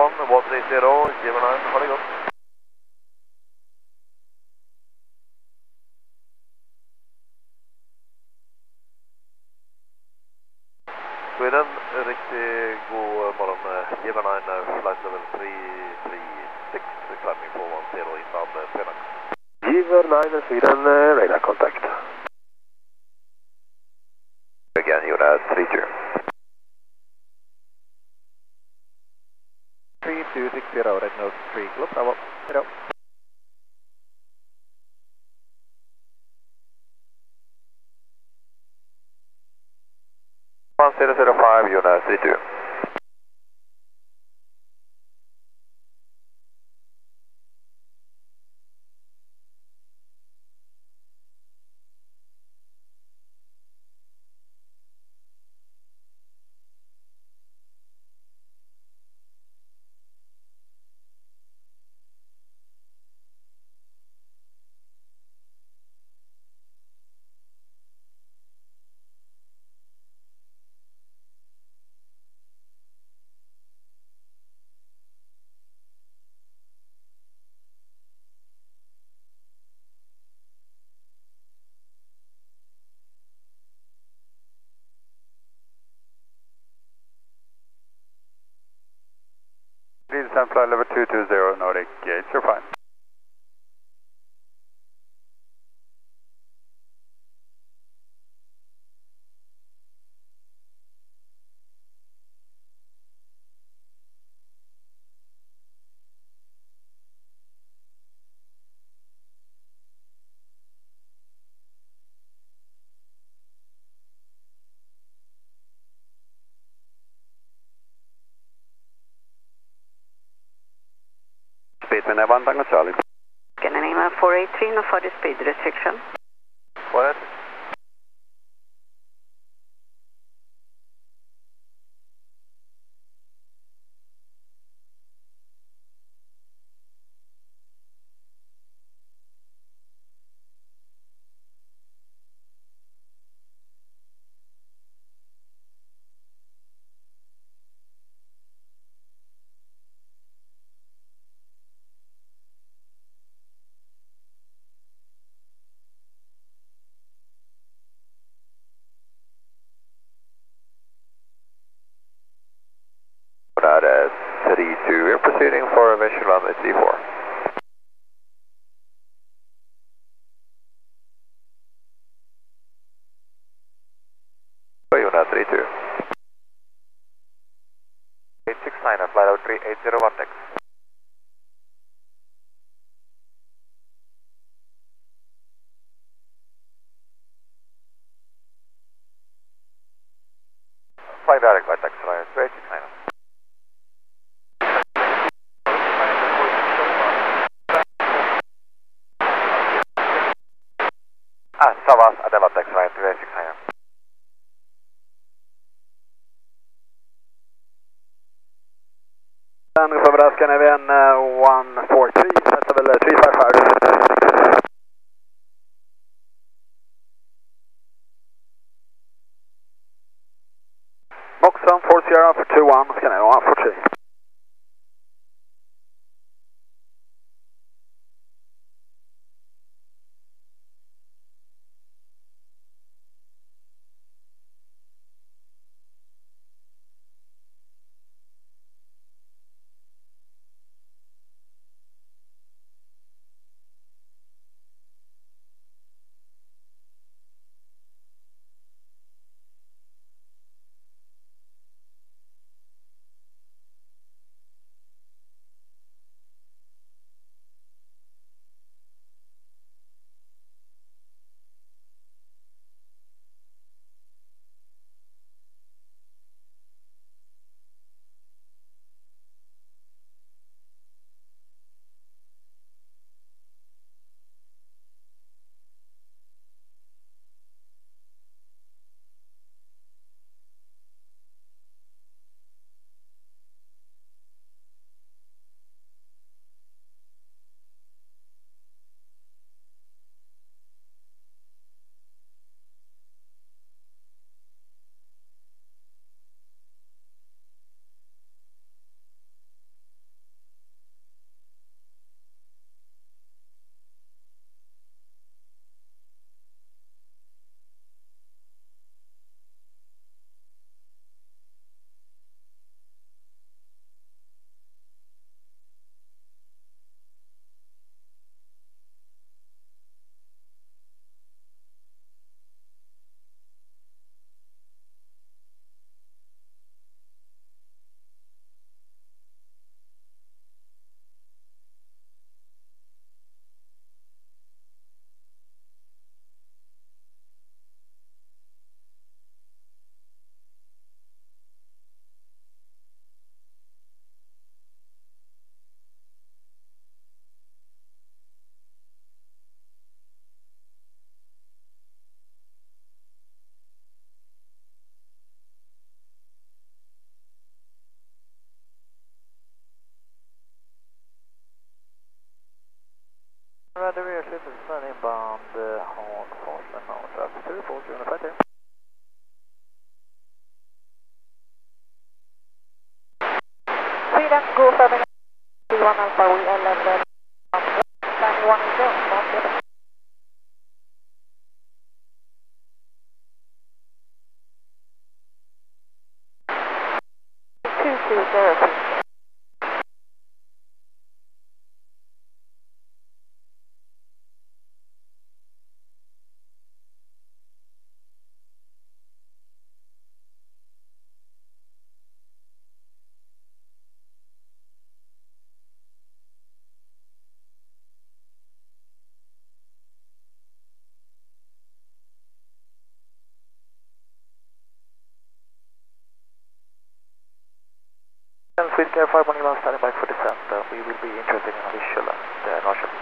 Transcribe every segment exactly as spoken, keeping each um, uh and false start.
one one three zero, Gemini, ha det gott. Sweden, riktigt god morgon, Gemini, flight level three three six, climbing four one zero inbound Sweden. Gemini, Sweden, radar contact. Again, you're three two. three two six zero, red nose three, Kilo Bravo, hello. one zero zero five, you're three two. Descent flight level two two zero, Nordic gates, you're fine. Speedman är one Tango Charlie. Canada four eight three, no further speed restriction. What? That is three two, we're proceeding for a visual on the C four. Unit three two. eight six nine, flight out three eight zero one next. Flying direct by taxi line, two eight six nine. Ah, Savas, Adela taxi line, two eight six nine. Sen överraskar även one four three, nästa väl three five five. Boxen four Sierra for two one, ska ni one four three. Sweden, go seven three one Alpha, we are level nine one eight zero. two two zero. Swedecare five one one standing by for descent. Uh, we will be interested in a visual at uh, Norrköping.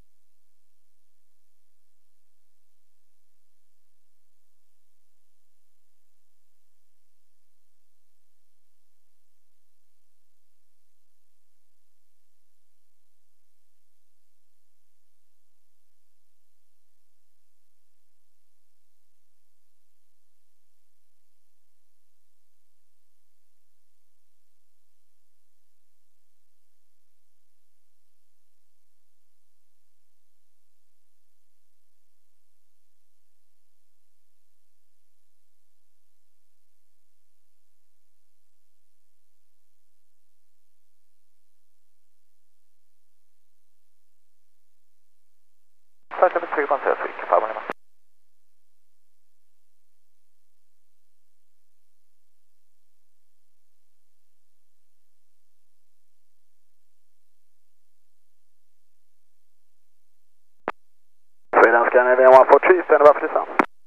Flight level three one zero, Swedecare five one one. Sweden Scandinavian one four three, standing by for descent.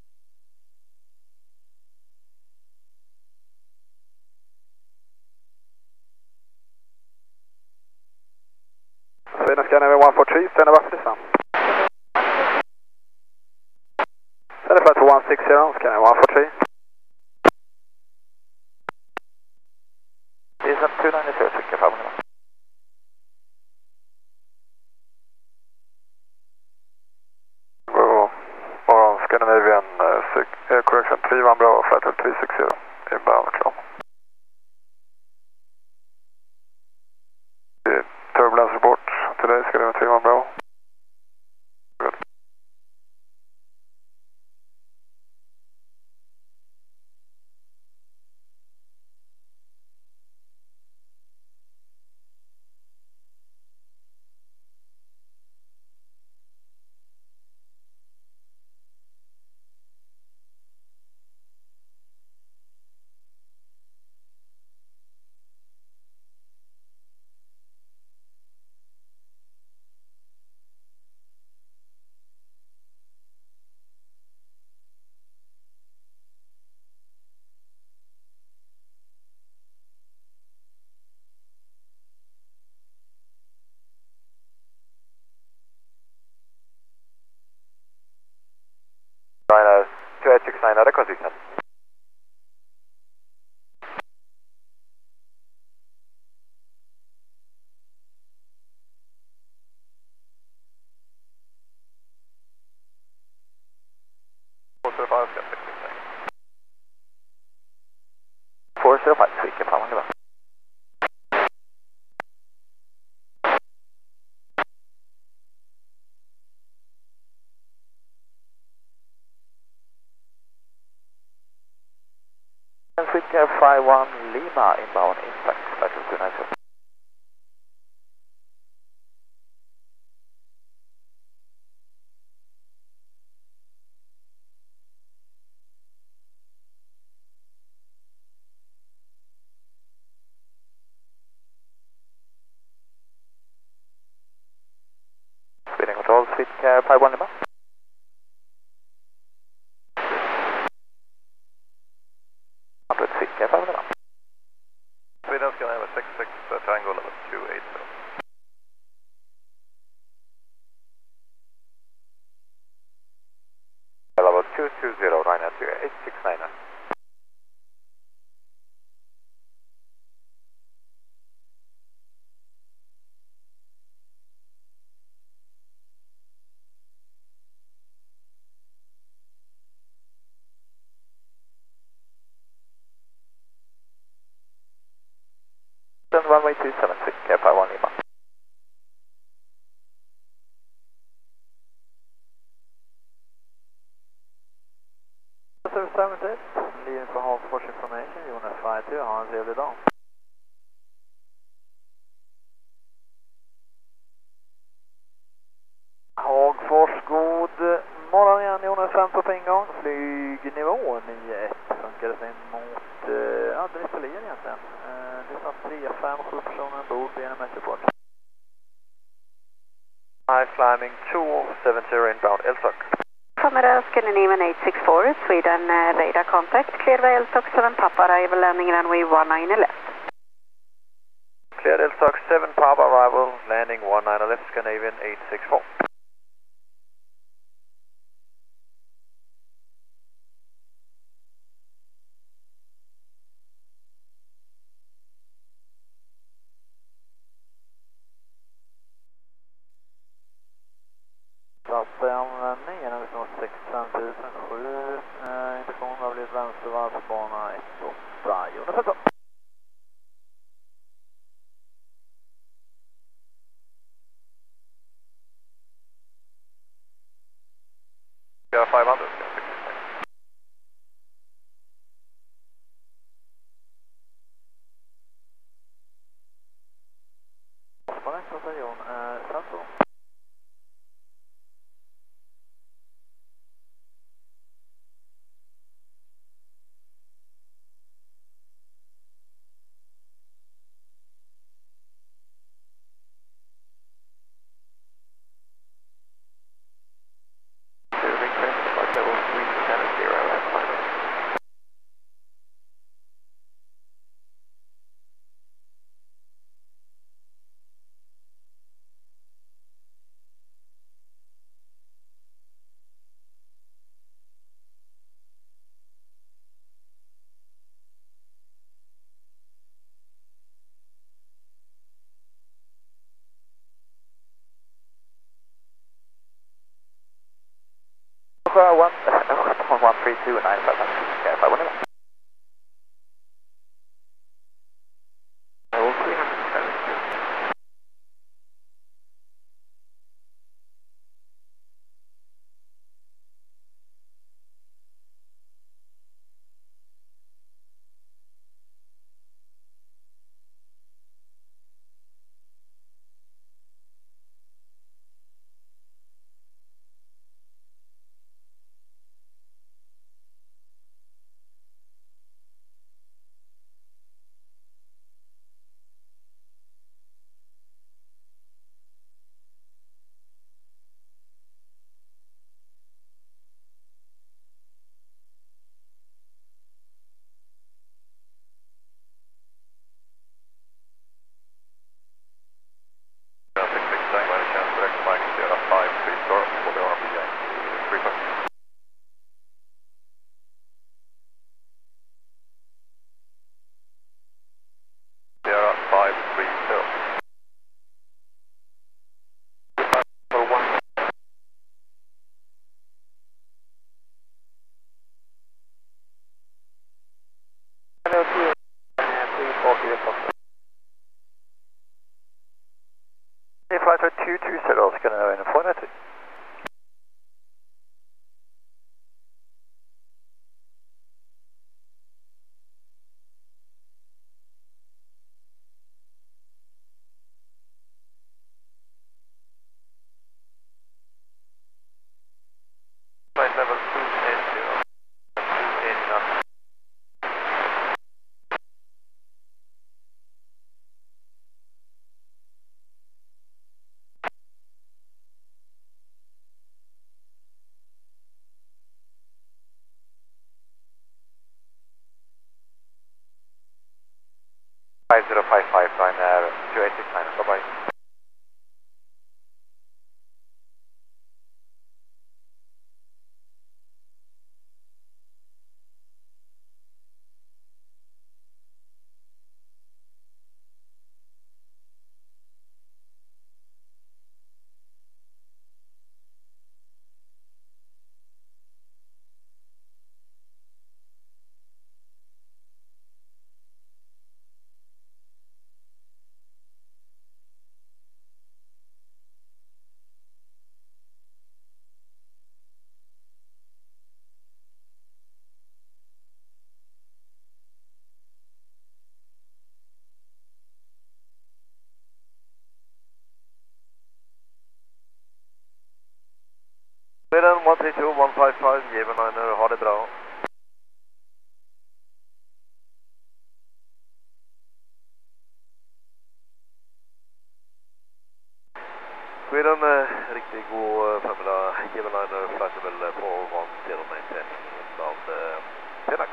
Sweden Scandinavian one four three, standing by for descent. Standing by for one six zero, Scandinavian one four three. Descent two nine zero, Swedecare five one one. Scandinavian uh, six, uh, correction three one Bravo, flight level three six zero, inbound climb. Uh, turbulence report today, Scandinavian three one Bravo. Good. Rhino two eight six nine, other condition. four zero five, four zero five, Swedecare five one one. Swedecare five one Lima, inbound impact, flight level two nine zero. Sweden control, Swedecare five one Lima. Swedecare five one Lima. Sweden Scandinavian six six, uh, triangle level two eight zero. Level two two zero, Rhino two eight six nine. runway two seven six, K five one Lima. seven seven six, leaving for Hagfors information, unit five two, ha en trevlig dag. Hagfors, god morgon igen, Jonas fem på ingång, flygnivå nio ett, funkar det sig mot, uh, ja det är Österlen egentligen, uh, det är snart tre fem sju personer ombord, B N M S-report. High climbing two seven zero inbound L T O C. Commander Scandinavian eight six four, Sweden uh, radar contact, clear by L T O C seven Papa, arrival landing runway one nine left. Cleared L T O C seven Papa, arrival landing one nine left, Scandinavian eight six four. Satte användning genom sex fem tusen sju, eh, indikationen har blivit vänstervarv på bana ett åtta, Jonas fem. Vi har five hundred. Spara en klocka Jon, eh, Santo. one, one three two nine five hundred, K five one Lima. Flight two two zero, Scandinavian four ninety. Flight level two eight zero. two eight zero. five zero five five nine, uh, two eight six nine, bye-bye. one three two one five five, Gemini, ha det bra. Sweden, eh, riktigt god eh, förmiddag, Gemini, flight level på one zero nine ten, inbound eh, Telex.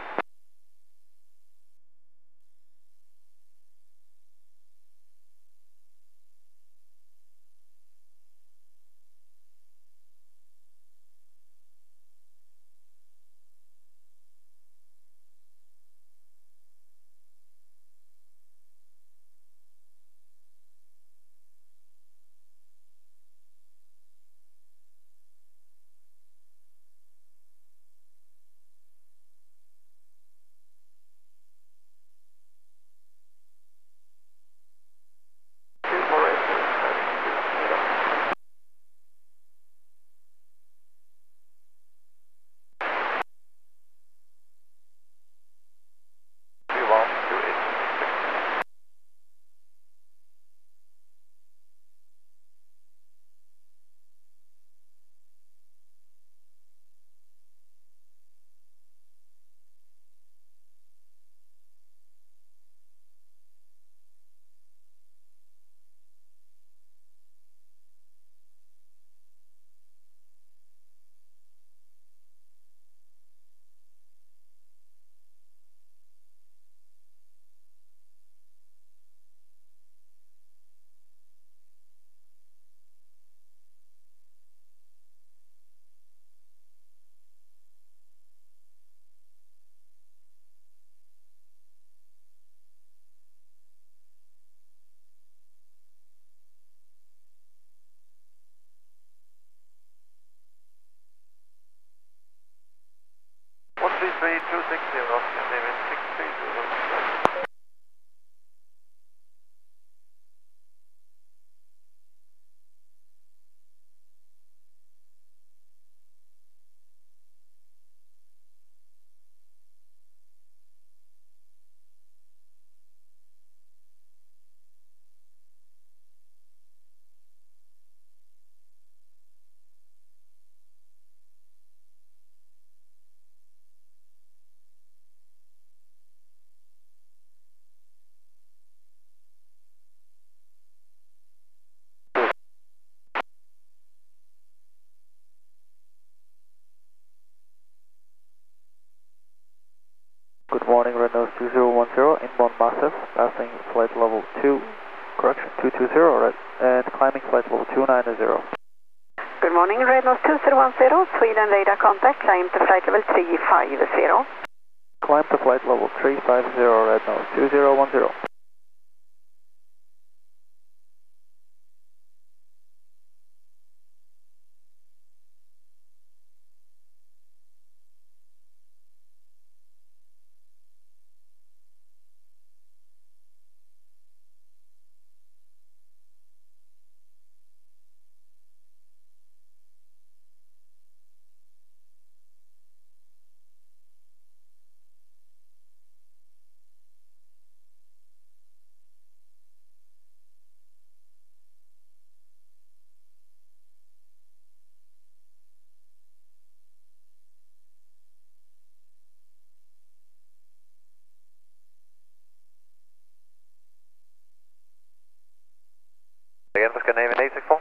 one three three two six zero, David six three zero. Good morning, Renault two zero one zero, inbound massive, passing flight level two, correction, two two zero, right, and climbing flight level two nine zero. Good morning, Renault two zero one zero, Sweden radar contact, climb to flight level three five zero. Climb to flight level three five zero, Renault two zero one zero. Again for Scandinavian eight six four.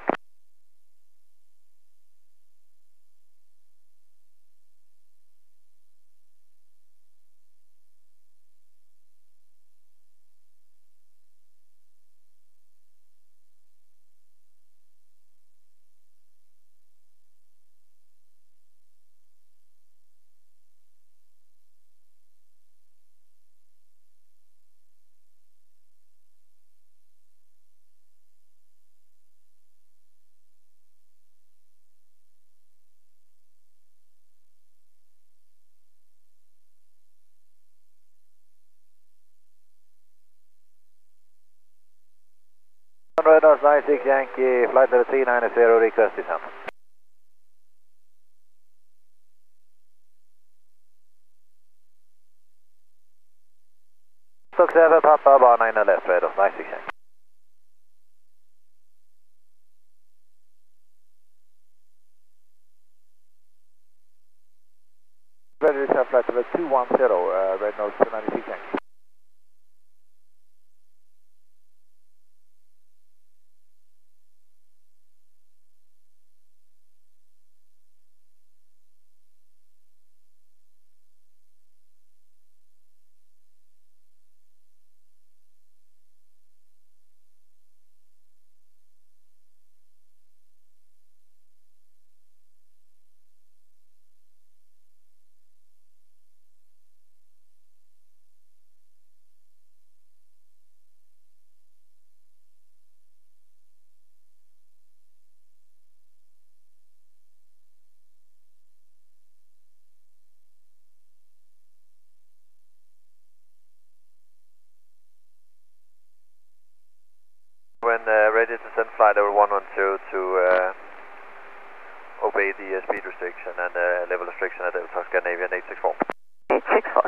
Renault nine six Yankee, flight level three nine zero, request descent. Stock seven, Papa, bar nine left, Renault nine six Yankee. flight level two one zero, uh, red nose two ninety-six Yankee. When uh, ready to send flight level one one zero to uh, obey the uh, speed restriction and uh, level restriction at Delta Scandinavian eight six four. eight six four.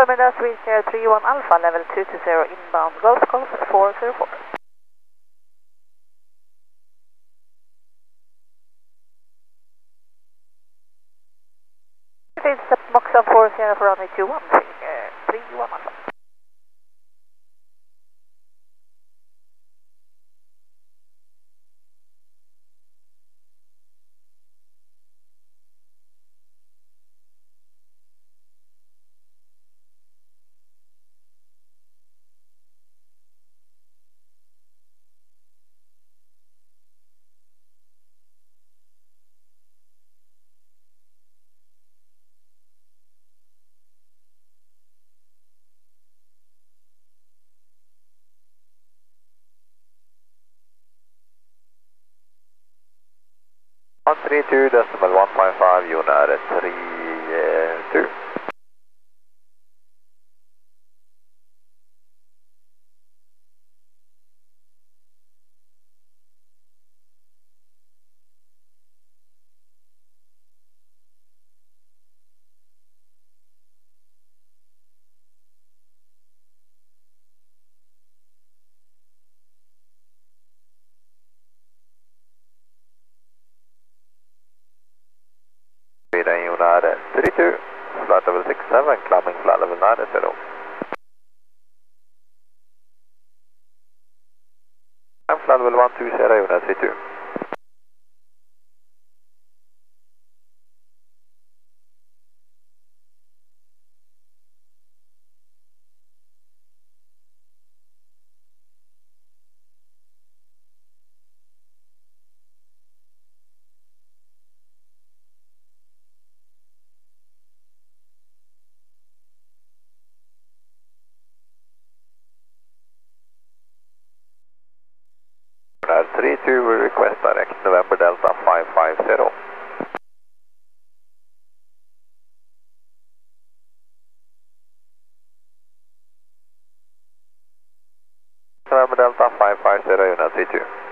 Bermuda three zero three one Alpha, level two two zero inbound, Golf Golf four zero four. It's the Moxon four zero for runway two one three one Alpha. one three two decimal one five five, United three two. United three two, flight level six seven, climbing flight level nine zero. And flight level one two zero, United three two. United three two, we request direct November Delta five five zero. November Delta five five zero, United three two.